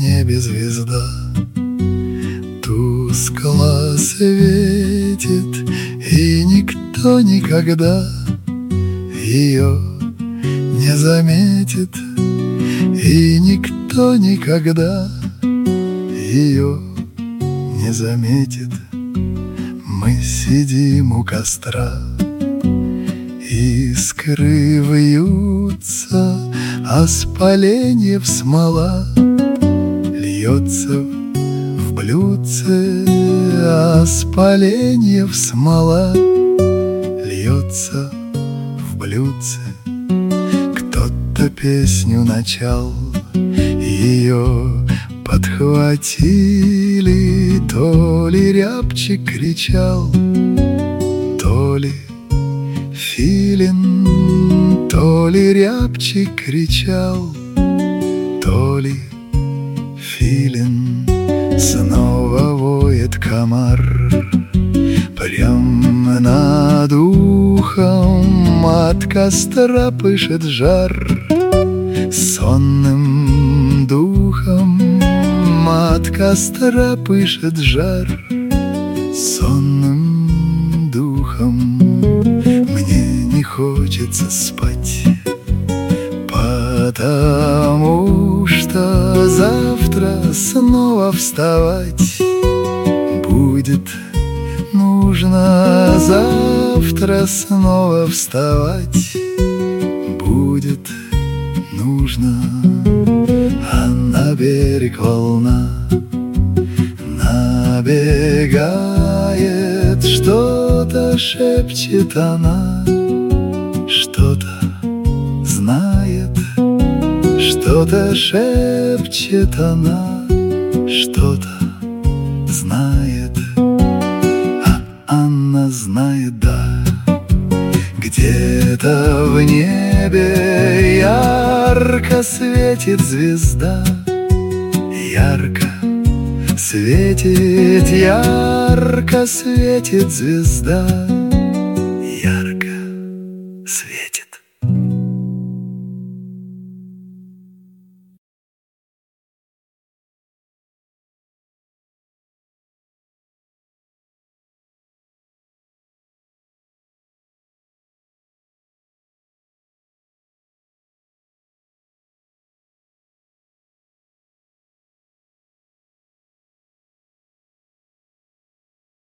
небе звезда тускло светит, и никто никогда ее не заметит, и никто никогда ее не заметит. Мы сидим у костра, искры вьются, а с поленьев смола льется в блюдце, а с поленьев смола льется в блюдце. Кто-то песню начал, ее подхватили, то ли рябчик кричал, то ли филин, то ли рябчик кричал, то ли филин. Снова воет комар, прям над ухом от костра пышет жар. Сонным духом от костра пышет жар. Сонным духом мне не хочется спать, потому что завтра снова вставать будет нужно. Завтра снова вставать будет нужно. А на берег волна набегает, что-то шепчет она, что-то знает, что-то шепчет она, что-то знает. А она знает, да, где-то в небе ярко светит звезда, ярко светит, ярко светит звезда.